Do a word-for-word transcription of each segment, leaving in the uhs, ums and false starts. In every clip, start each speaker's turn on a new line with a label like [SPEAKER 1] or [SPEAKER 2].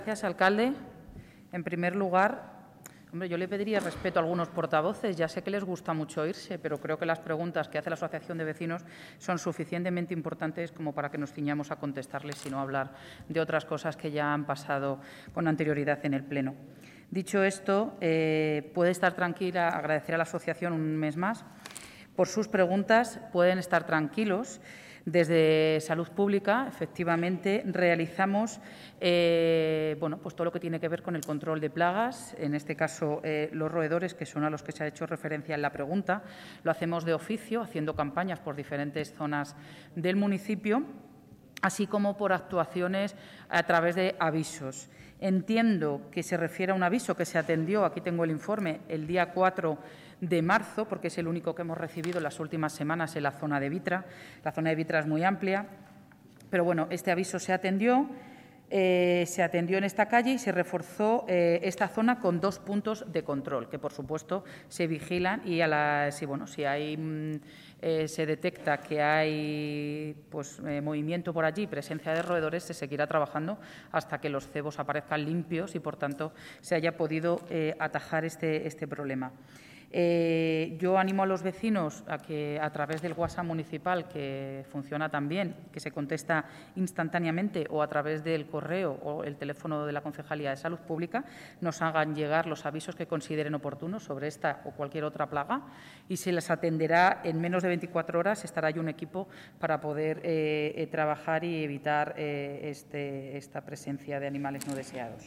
[SPEAKER 1] Gracias, alcalde. En primer lugar, hombre, yo le pediría respeto a algunos portavoces. Ya sé que les gusta mucho irse, pero creo que las preguntas que hace la Asociación de Vecinos son suficientemente importantes como para que nos ciñamos a contestarles, sino hablar de otras cosas que ya han pasado con anterioridad en el Pleno. Dicho esto, eh, puede estar tranquila, agradecer a la asociación un mes más por sus preguntas. Pueden estar tranquilos. Desde Salud Pública, efectivamente, realizamos eh, bueno, pues todo lo que tiene que ver con el control de plagas, en este caso eh, los roedores, que son a los que se ha hecho referencia en la pregunta. Lo hacemos de oficio, haciendo campañas por diferentes zonas del municipio, así como por actuaciones a través de avisos. Entiendo que se refiere a un aviso que se atendió, aquí tengo el informe, el día cuatro de marzo, porque es el único que hemos recibido en las últimas semanas en la zona de Vitra. La zona de Vitra es muy amplia, pero bueno, este aviso se atendió. Eh, se atendió en esta calle y se reforzó eh, esta zona con dos puntos de control, que por supuesto se vigilan y a la, si, bueno, si hay, eh, se detecta que hay pues, eh, movimiento por allí, presencia de roedores, se seguirá trabajando hasta que los cebos aparezcan limpios y, por tanto, se haya podido eh, atajar este, este problema. Eh, yo animo a los vecinos a que, a través del WhatsApp municipal, que funciona también, que se contesta instantáneamente, o a través del correo o el teléfono de la Concejalía de Salud Pública, nos hagan llegar los avisos que consideren oportunos sobre esta o cualquier otra plaga y se les atenderá en menos de veinticuatro horas. Estará ahí un equipo para poder eh, eh, trabajar y evitar eh, este, esta presencia de animales no deseados.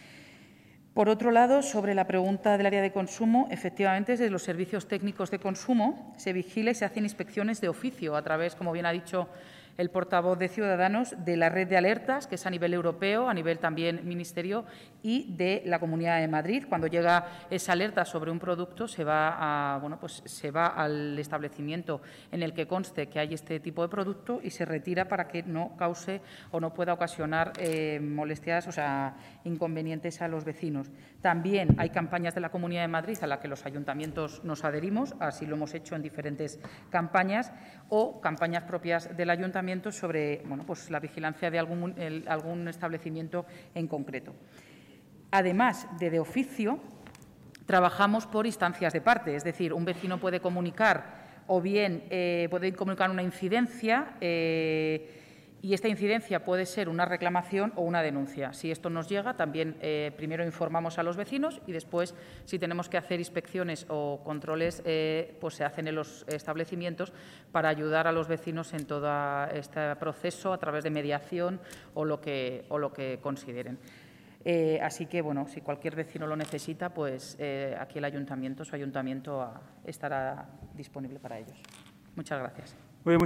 [SPEAKER 1] Por otro lado, sobre la pregunta del área de consumo, efectivamente, desde los servicios técnicos de consumo se vigila y se hacen inspecciones de oficio a través, como bien ha dicho el portavoz de Ciudadanos, de la red de alertas, que es a nivel europeo, a nivel también ministerio, y de la Comunidad de Madrid. Cuando llega esa alerta sobre un producto, se va, a, bueno, pues se va al establecimiento en el que conste que hay este tipo de producto y se retira para que no cause o no pueda ocasionar eh, molestias, o sea, inconvenientes a los vecinos. También hay campañas de la Comunidad de Madrid a las que los ayuntamientos nos adherimos, así lo hemos hecho en diferentes campañas, o campañas propias del ayuntamiento sobre bueno, pues la vigilancia de algún, el, algún establecimiento en concreto. Además de de oficio, trabajamos por instancias de parte, es decir, un vecino puede comunicar o bien eh, puede comunicar una incidencia eh, y esta incidencia puede ser una reclamación o una denuncia. Si esto nos llega, también eh, primero informamos a los vecinos y después, si tenemos que hacer inspecciones o controles, eh, pues se hacen en los establecimientos para ayudar a los vecinos en todo este proceso a través de mediación o lo que, o lo que consideren. Eh, así que, bueno, si cualquier vecino lo necesita, pues eh, aquí el ayuntamiento, su ayuntamiento, a, estará disponible para ellos. Muchas gracias.